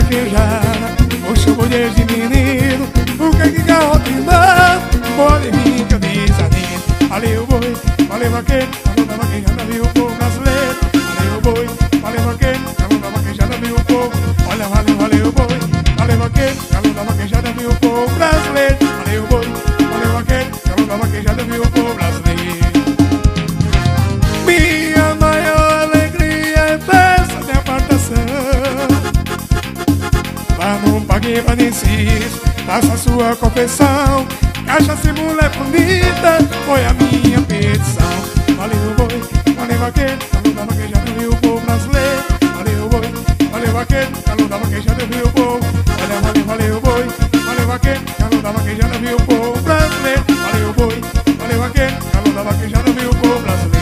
vaquejada, o chuvo desde menino, o que garrotinando, pode vir que eu desanimo. Valeu boi, valeu vaqueiro, calor da vaquejada, viu o povo brasileiro. Valeu boi, valeu vaqueiro, calor da vaquejada, viu o povo. Olha, valeu boi, valeu vaqueiro, calor da vaquejada, viu o povo brasileiro. Valeu boi, valeu vaqueiro, calor da vaquejada, viu o povo brasileiro. Minha maior alegria é festa de apartação. Lá no Pague Vanensis, faça sua confissão. Cachaça e mulher bonita foi a minha petição. Valeu boi, valeu vaqueiro, calor da vaquejada, viu o povo brasileiro. Valeu boi, valeu vaqueiro, calor da vaquejada, viu o povo. Olha, valeu boi, valeu vaqueiro, calor da vaquejada, viu o povo brasileiro. Valeu boi, valeu vaqueiro, calor da vaquejada, viu o povo brasileiro.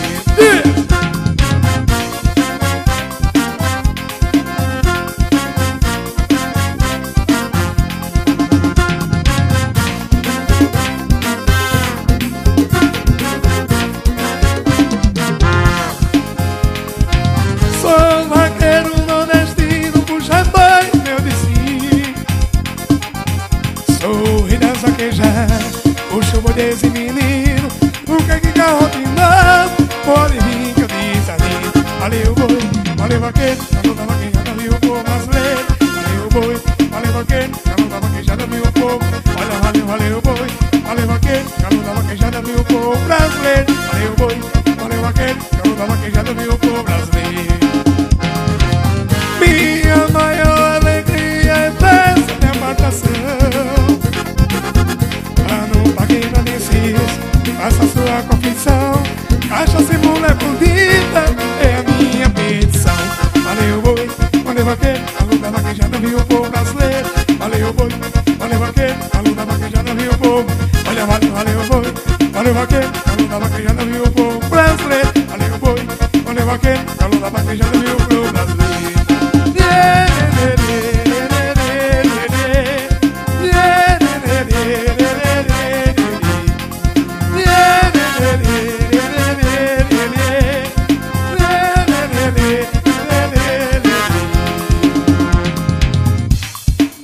Sou vaqueiro nordestino, puxa boi, meu destino. Sou rei das vaquejadas, puxo boi desse menino. O que garrotinando, pode vir que eu desanimo. Valeu boi, valeu vaqueiro, calor da vaquejada, viu o povo brasileiro. Valeu boi, valeu vaqueiro, calor da vaquejada, viu o povo. Olha, valeu boi, valeu vaqueiro, calor da vaquejada, viu o povo brasileiro. Valeu boi, valeu vaqueiro, calor da vaquejada, viu o povo brasileiro. Minha maior alegria é festa de apartação. Lá no Pague Vanensis, faça sua confissão. Cachaça e mulher bonita é a minha petição. Valeu boi, valeu vaqueiro, calor da vaquejada, viu o povo brasileiro. Valeu boi, valeu vaqueiro, calor da vaquejada, viu o povo. Olha, valeu boi, valeu vaqueiro, calor da vaquejada, viu o povo brasileiro. Valeu boi, valeu vaqueiro, calor da vaquejada, viu o povo.